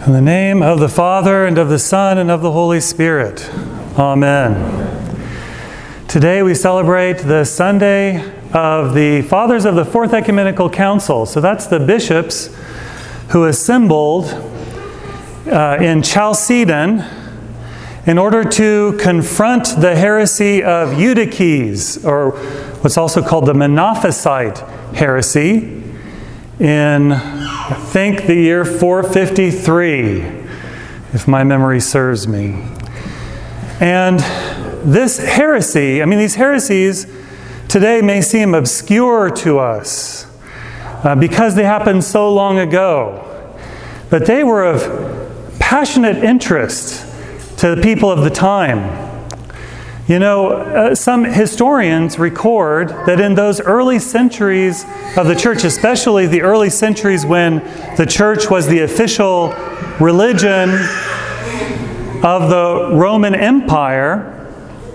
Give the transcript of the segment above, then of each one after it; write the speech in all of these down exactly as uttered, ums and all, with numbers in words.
In the name of the Father, and of the Son, and of the Holy Spirit. Amen. Today we celebrate the Sunday of the Fathers of the Fourth Ecumenical Council. So that's the bishops who assembled uh, in Chalcedon in order to confront the heresy of Eutyches, or what's also called the Monophysite heresy, in, I think, the year four fifty-three, if my memory serves me. And this heresy, I mean, these heresies today may seem obscure to us uh, because they happened so long ago. But they were of passionate interest to the people of the time. You know, uh, some historians record that in those early centuries of the church, especially the early centuries when the church was the official religion of the Roman Empire,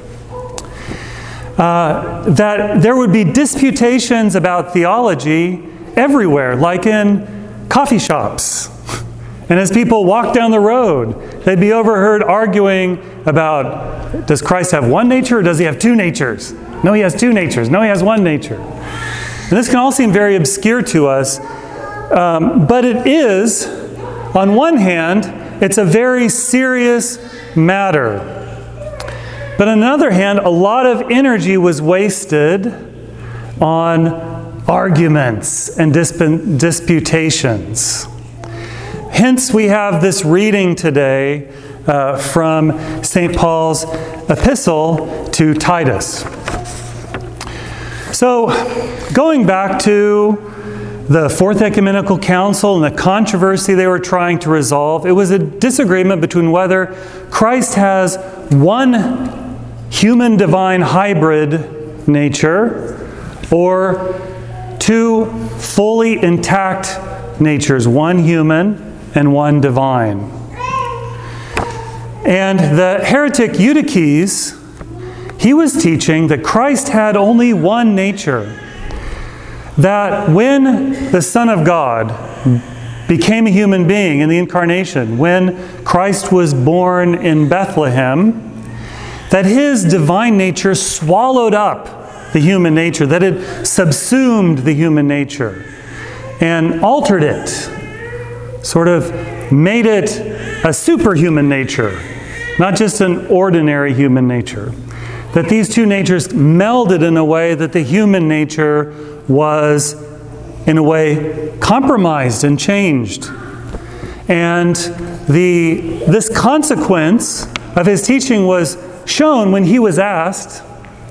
uh, that there would be disputations about theology everywhere, like in coffee shops. And as people walked down the road, they'd be overheard arguing about, does Christ have one nature or does he have two natures? No, he has two natures. No, he has one nature. And this can all seem very obscure to us, um, but it is, on one hand, it's a very serious matter. But on the other hand, a lot of energy was wasted on arguments and disp- disputations. Hence, we have this reading today uh, from Saint Paul's epistle to Titus. So, going back to the Fourth Ecumenical Council and the controversy they were trying to resolve, it was a disagreement between whether Christ has one human-divine hybrid nature or two fully intact natures, one human and one divine. And the heretic Eutyches, he was teaching that Christ had only one nature. That when the Son of God became a human being in the Incarnation, when Christ was born in Bethlehem, that His divine nature swallowed up the human nature, that it subsumed the human nature and altered it, sort of made it a superhuman nature, not just an ordinary human nature. That these two natures melded in a way that the human nature was, in a way, compromised and changed. And the this consequence of his teaching was shown when he was asked,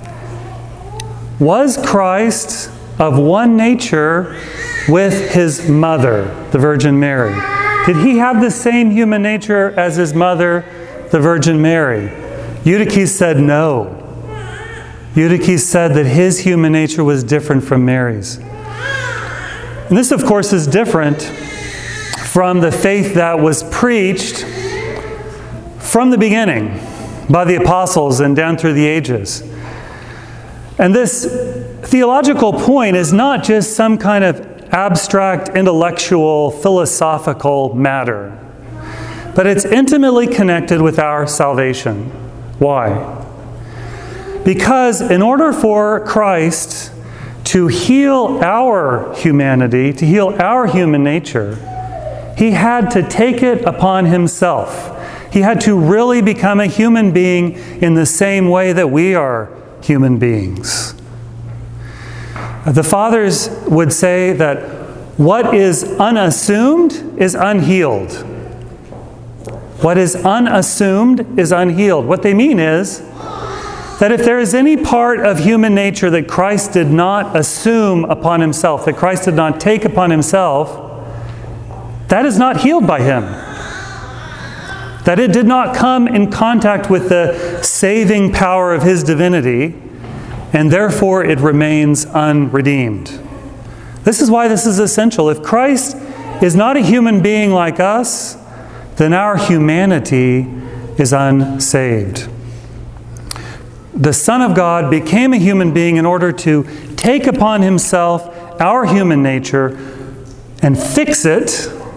was Christ of one nature with his mother, the Virgin Mary? Did he have the same human nature as his mother, the Virgin Mary? Eutyches said no. Eutyches said that his human nature was different from Mary's. And this, of course, is different from the faith that was preached from the beginning by the apostles and down through the ages. And this theological point is not just some kind of abstract, intellectual, philosophical matter, but it's intimately connected with our salvation. Why? Because in order for Christ to heal our humanity, to heal our human nature, He had to take it upon Himself. He had to really become a human being in the same way that we are human beings. The Fathers would say that what is unassumed is unhealed. What is unassumed is unhealed. What they mean is that if there is any part of human nature that Christ did not assume upon Himself, that Christ did not take upon Himself, that is not healed by Him. That it did not come in contact with the saving power of His divinity, and therefore it remains unredeemed. This is why this is essential. If Christ is not a human being like us, then our humanity is unsaved. The Son of God became a human being in order to take upon Himself our human nature and fix it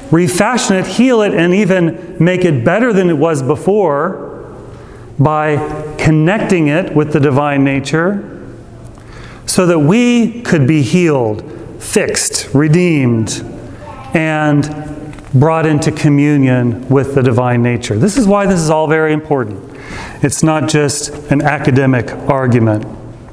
refashion it, heal it, and even make it better than it was before by connecting it with the divine nature so that we could be healed, fixed, redeemed, and brought into communion with the divine nature. This is why this is all very important. It's not just an academic argument.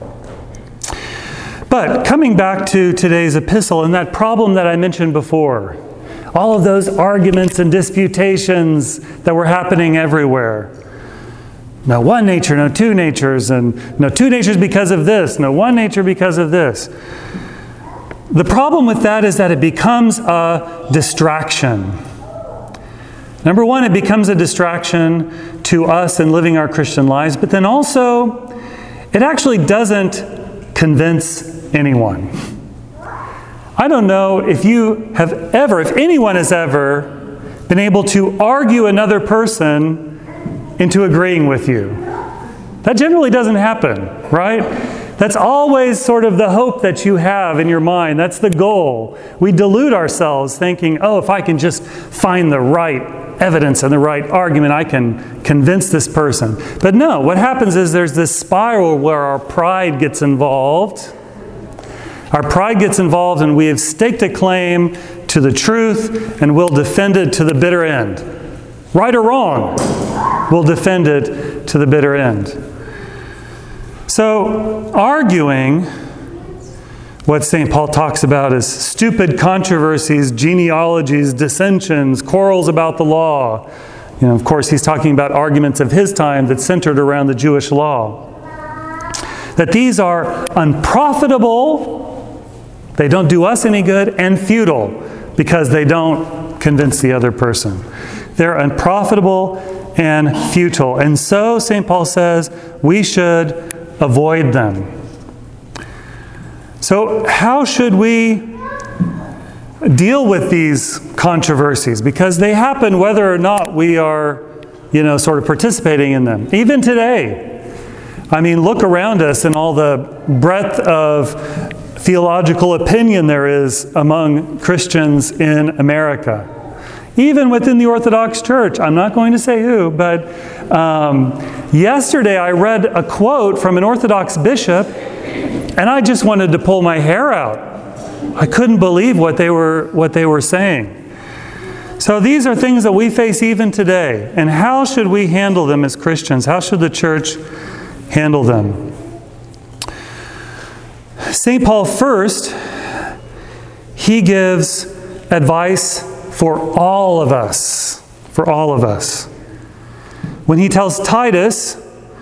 But coming back to today's epistle and that problem that I mentioned before, all of those arguments and disputations that were happening everywhere. No one nature, no two natures, and no two natures because of this, no one nature because of this. The problem with that is that it becomes a distraction. Number one, it becomes a distraction to us in living our Christian lives, but then also, it actually doesn't convince anyone. I don't know if you have ever, if anyone has ever been able to argue another person into agreeing with you. That generally doesn't happen, right? That's always sort of the hope that you have in your mind. That's the goal. We delude ourselves thinking, oh, if I can just find the right evidence and the right argument, I can convince this person. But no, what happens is there's this spiral where our pride gets involved. Our pride gets involved and we have staked a claim to the truth and we'll defend it to the bitter end. Right or wrong, we'll defend it to the bitter end. So, arguing, what Saint Paul talks about is stupid controversies, genealogies, dissensions, quarrels about the law. You know, of course, he's talking about arguments of his time that centered around the Jewish law. That these are unprofitable, they don't do us any good, and futile, because they don't convince the other person. They're unprofitable and futile. And so, Saint Paul says, we should avoid them. So how should we deal with these controversies? Because they happen whether or not we are, you know, sort of participating in them. Even today. I mean, look around us and all the breadth of theological opinion there is among Christians in America. Even within the Orthodox Church. I'm not going to say who, but um, yesterday I read a quote from an Orthodox bishop, and I just wanted to pull my hair out. I couldn't believe what they were what they were saying. So these are things that we face even today. And how should we handle them as Christians? How should the church handle them? Saint Paul first, he gives advice for all of us, for all of us. When he tells Titus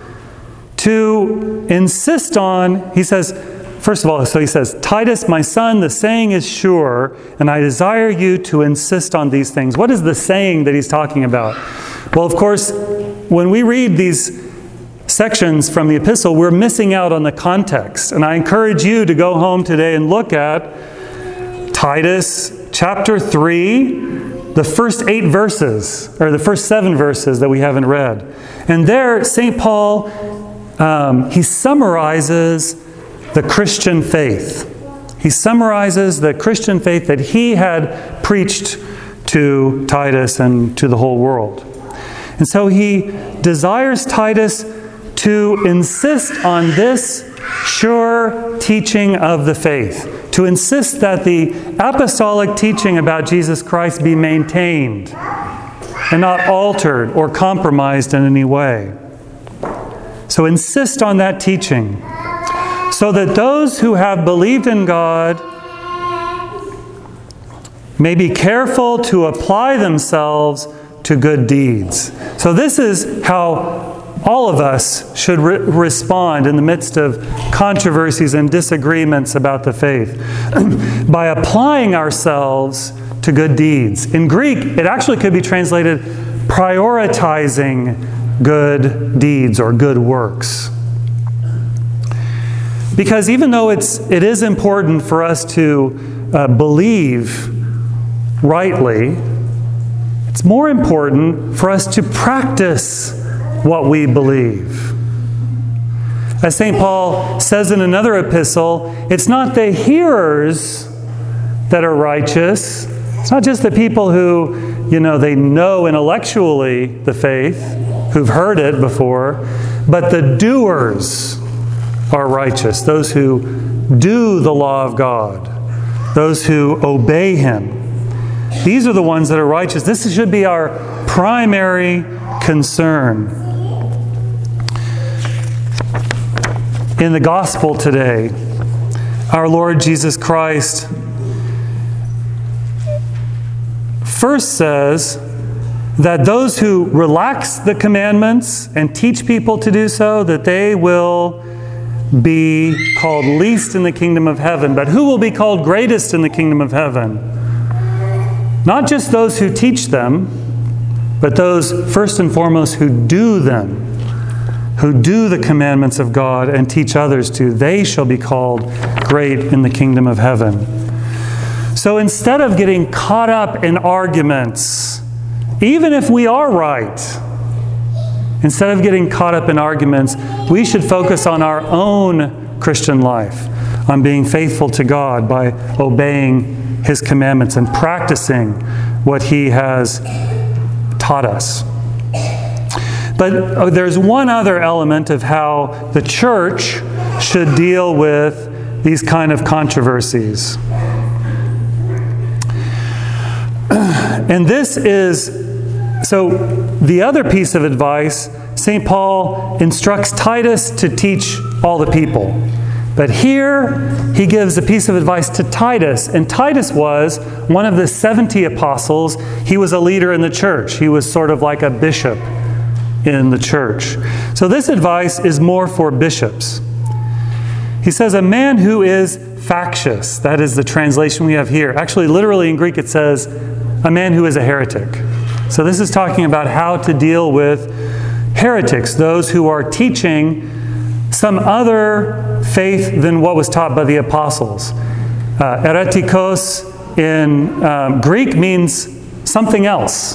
to insist on, he says, first of all, so he says, Titus, my son, the saying is sure, and I desire you to insist on these things. What is the saying that he's talking about? Well, of course, when we read these sections from the epistle, we're missing out on the context. And I encourage you to go home today and look at Titus chapter three, the first eight verses, or the first seven verses that we haven't read. And there, Saint Paul, um, he summarizes the Christian faith. He summarizes the Christian faith that he had preached to Titus and to the whole world. And so he desires Titus to insist on this sure teaching of the faith. To insist that the apostolic teaching about Jesus Christ be maintained and not altered or compromised in any way. So insist on that teaching so that those who have believed in God may be careful to apply themselves to good deeds. So this is how all of us should re- respond in the midst of controversies and disagreements about the faith by applying ourselves to good deeds. In Greek, it actually could be translated prioritizing good deeds or good works. Because even though it's it is important for us to uh, believe rightly, it's more important for us to practice what we believe. As Saint Paul says in another epistle, it's not the hearers that are righteous, It's not just the people who, you know, they know intellectually the faith, who've heard it before, but the doers are righteous, those who do the law of God, those who obey Him. These are the ones that are righteous. This should be our primary concern. In the gospel today, our Lord Jesus Christ first says that those who relax the commandments and teach people to do so, that they will be called least in the kingdom of heaven. But who will be called greatest in the kingdom of heaven? Not just those who teach them, but those first and foremost who do them, who do the commandments of God and teach others to. They shall be called great in the kingdom of heaven. So instead of getting caught up in arguments, even if we are right, instead of getting caught up in arguments, we should focus on our own Christian life, on being faithful to God by obeying His commandments and practicing what He has taught us. But there's one other element of how the church should deal with these kind of controversies. And this is, so the other piece of advice, Saint Paul instructs Titus to teach all the people. But here, he gives a piece of advice to Titus. And Titus was one of the seventy apostles. He was a leader in the church. He was sort of like a bishop in the church. So this advice is more for bishops. He says, a man who is factious, that is the translation we have here. Actually, literally in Greek it says, a man who is a heretic. So this is talking about how to deal with heretics, those who are teaching some other faith than what was taught by the apostles. Uh, heretikos in um, Greek means something else.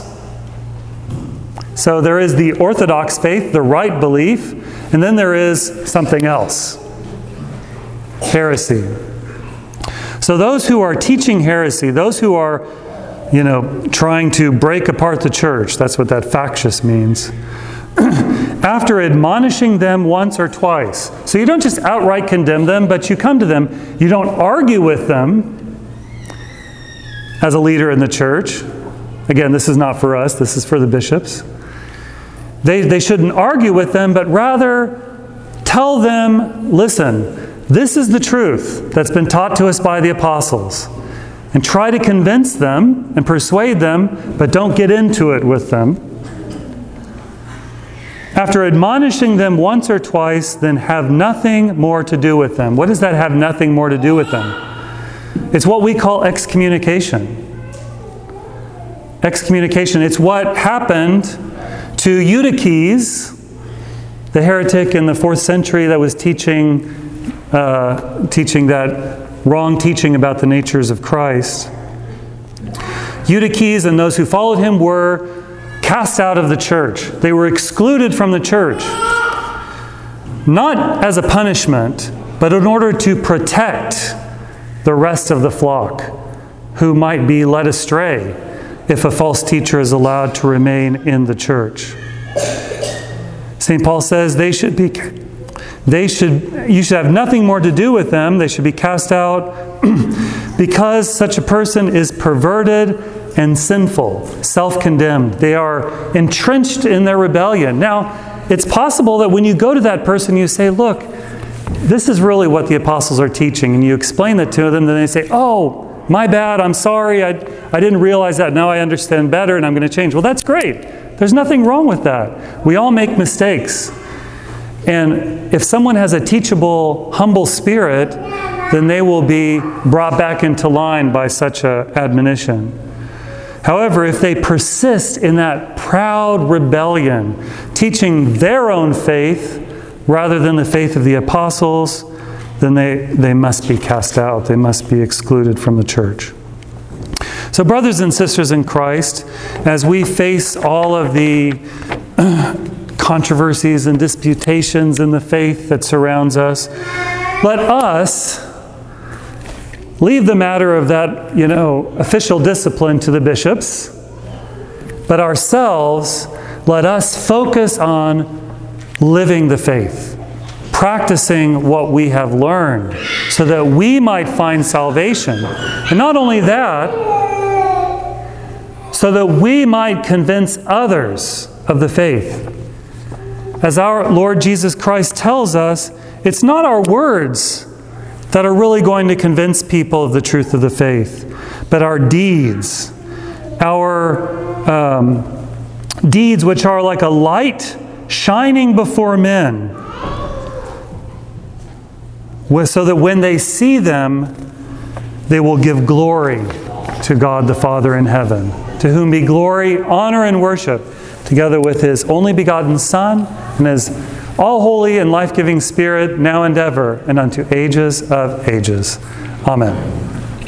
So there is the orthodox faith, the right belief, and then there is something else. Heresy. So those who are teaching heresy, those who are, you know, trying to break apart the church, that's what that factious means, after admonishing them once or twice. So you don't just outright condemn them, but you come to them. You don't argue with them as a leader in the church. Again, this is not for us. This is for the bishops. They, they shouldn't argue with them, but rather tell them, listen, this is the truth that's been taught to us by the apostles. And try to convince them and persuade them, but don't get into it with them. After admonishing them once or twice, then have nothing more to do with them. What does that have nothing more to do with them? It's what we call excommunication. Excommunication. It's what happened to Eutyches, the heretic in the fourth century that was teaching, uh, teaching that wrong teaching about the natures of Christ. Eutyches and those who followed him were cast out of the church. They were excluded from the church. Not as a punishment, but in order to protect the rest of the flock who might be led astray if a false teacher is allowed to remain in the church. Saint Paul says they should be They should, you should have nothing more to do with them. They should be cast out because such a person is perverted and sinful, self-condemned. They are entrenched in their rebellion. Now, it's possible that when you go to that person, you say, look, this is really what the apostles are teaching, and you explain that to them, then they say, oh, my bad, I'm sorry, I, I didn't realize that. Now I understand better, and I'm going to change. Well, that's great. There's nothing wrong with that. We all make mistakes. And if someone has a teachable, humble spirit, then they will be brought back into line by such an admonition. However, if they persist in that proud rebellion, teaching their own faith rather than the faith of the apostles, then they, they must be cast out. They must be excluded from the church. So brothers and sisters in Christ, as we face all of the controversies and disputations in the faith that surrounds us, let us leave the matter of that, you know, official discipline to the bishops, but ourselves, let us focus on living the faith, practicing what we have learned, so that we might find salvation. And not only that, so that we might convince others of the faith. As our Lord Jesus Christ tells us, it's not our words that are really going to convince people of the truth of the faith, but our deeds. Our um, deeds which are like a light shining before men, so that when they see them, they will give glory to God the Father in heaven, to whom be glory, honor, and worship, together with His only begotten Son, and His all-holy and life-giving Spirit, now and ever, and unto ages of ages. Amen.